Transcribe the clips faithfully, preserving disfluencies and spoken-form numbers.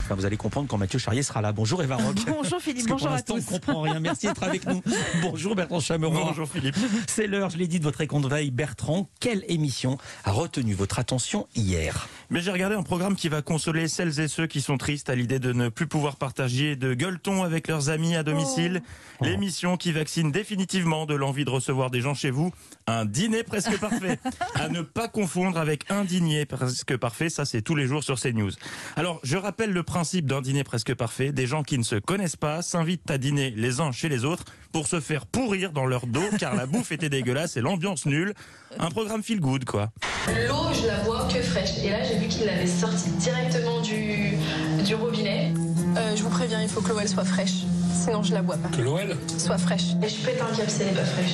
Enfin, vous allez comprendre quand Mathieu Charrier sera là. Bonjour Eva Rock. Bonjour Philippe, Parce que bonjour pour à l'instant, tous. on ne comprend rien. Merci d'être avec nous. Bonjour Bertrand Chameroy. Bonjour Philippe. C'est l'heure, je l'ai dit, de votre récompte veille. Bertrand, quelle émission a retenu votre attention hier ? Mais j'ai regardé un programme qui va consoler celles et ceux qui sont tristes à l'idée de ne plus pouvoir partager de gueuletons avec leurs amis à domicile. Oh. L'émission qui vaccine définitivement de l'envie de recevoir des gens chez vous. Un dîner presque parfait. À ne pas confondre avec un dîner presque parfait. Ça, c'est tous les jours sur CNews. Alors, je rappelle le principe d'un dîner presque parfait. Des gens qui ne se connaissent pas s'invitent à dîner les uns chez les autres pour se faire pourrir dans leur dos car la bouffe était dégueulasse et l'ambiance nulle. Un programme feel good, quoi. L'eau, je la bois que fraîche. Et là, j'ai vu qu'il l'avait sortie directement du, du robinet. Euh, je vous préviens, il faut que l'eau elle soit fraîche. Sinon, je la bois pas. Que l'O L Soit fraîche. Et je pète un câble si elle n'est pas fraîche.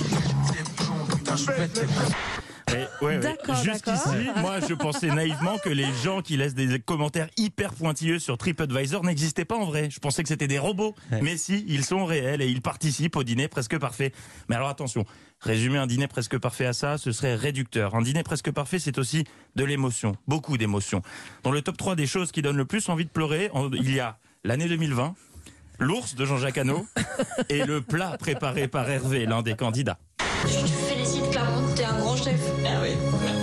Ouais, ouais, ouais. D'accord, Jusqu'ici, d'accord. moi, je pensais naïvement que les gens qui laissent des commentaires hyper pointilleux sur TripAdvisor n'existaient pas en vrai. Je pensais que c'était des robots. Ouais. Mais si, ils sont réels et ils participent au dîner presque parfait. Mais alors attention, résumer un dîner presque parfait à ça, ce serait réducteur. Un dîner presque parfait, c'est aussi de l'émotion. Beaucoup d'émotion. Dans le top trois des choses qui donnent le plus envie de pleurer, il y a l'année deux mille vingt, l'ours de Jean-Jacques Hano et le plat préparé par Hervé, l'un des candidats. Je te félicite, Clément, t'es un grand chef. Ah oui.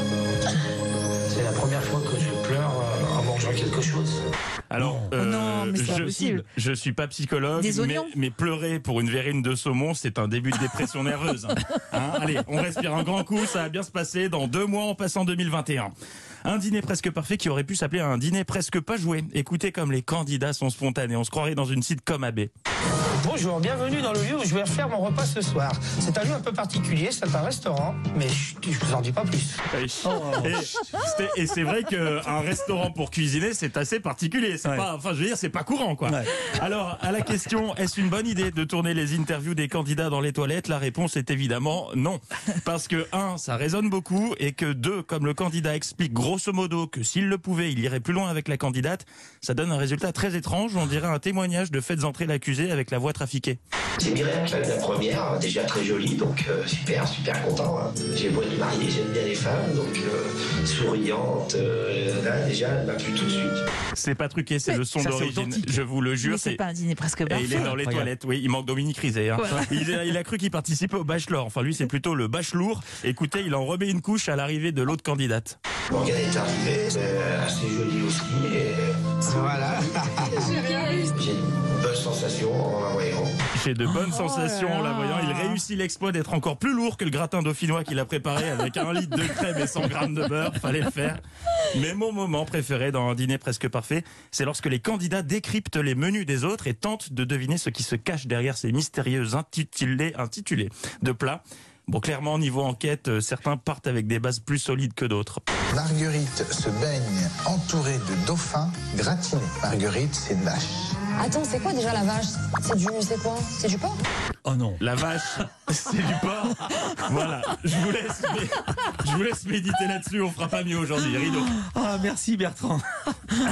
C'est la première fois que je pleure euh, en mangeant quelque chose. Alors, Oh non, mais c'est pas je, possible. je suis pas psychologue, Des mais, oignons mais pleurer pour une verrine de saumon, c'est un début de dépression nerveuse. Hein. Hein, allez, on respire un grand coup, ça va bien se passer. Dans deux mois, on passe en deux mille vingt et un. Un dîner presque parfait qui aurait pu s'appeler un dîner presque pas joué. Écoutez comme les candidats sont spontanés, on se croirait dans une sitcom A B. Bonjour, bienvenue dans le lieu où je vais refaire mon repas ce soir. C'est un lieu un peu particulier, c'est un restaurant, mais chut, je vous en dis pas plus. Et, c'était- et c'est vrai qu'un restaurant pour cuisiner, c'est assez particulier. C'est Ouais. pas, enfin, je veux dire, c'est pas courant, quoi. Ouais. Alors, à la question, est-ce une bonne idée de tourner les interviews des candidats dans les toilettes? La réponse est évidemment non. Parce que, un, ça résonne beaucoup, et que deux, comme le candidat explique grosso modo que s'il le pouvait, il irait plus loin avec la candidate, ça donne un résultat très étrange. On dirait un témoignage de faites entrer l'accusé avec la voix trafiquée. C'est Myriam qui va être la première, déjà très jolie, donc euh, super, super content. Hein. J'ai beau être marié, j'aime bien les femmes, donc euh, souriante. Euh, là, déjà, elle m'a plu tout de suite. C'est pas truqué, c'est Mais le son ça, c'est d'origine. authentique. Je vous le jure, Mais c'est pas un dîner presque Et parfait. il est dans les Regarde. toilettes, oui, il manque Dominique Rizet. Hein. Ouais. Il, a, il a cru qu'il participait au bachelor. Enfin, lui, c'est plutôt le bachelour. Écoutez, il en remet une couche à l'arrivée de l'autre candidate. Morgane est arrivée, euh, assez jolie aussi, et Voilà. j'ai une bonne sensation en la voyant. J'ai de bonnes Oh sensations en là la voyant. Il là. réussit l'exploit d'être encore plus lourd que le gratin dauphinois qu'il a préparé avec un litre de crème et cent grammes de beurre. Fallait le faire. Mais mon moment préféré dans un dîner presque parfait, c'est lorsque les candidats décryptent les menus des autres et tentent de deviner ce qui se cache derrière ces mystérieux intitulés, intitulés de plats. Bon, clairement, niveau enquête, euh, certains partent avec des bases plus solides que d'autres. Marguerite se baigne entourée de dauphins gratinés. Marguerite, c'est une vache. Attends, c'est quoi déjà la vache? C'est du, c'est quoi? C'est du porc? Oh non. La vache, c'est du porc. Voilà, je vous laisse, je vous laisse méditer là-dessus. On fera pas mieux aujourd'hui. Rideau. Ah, merci Bertrand.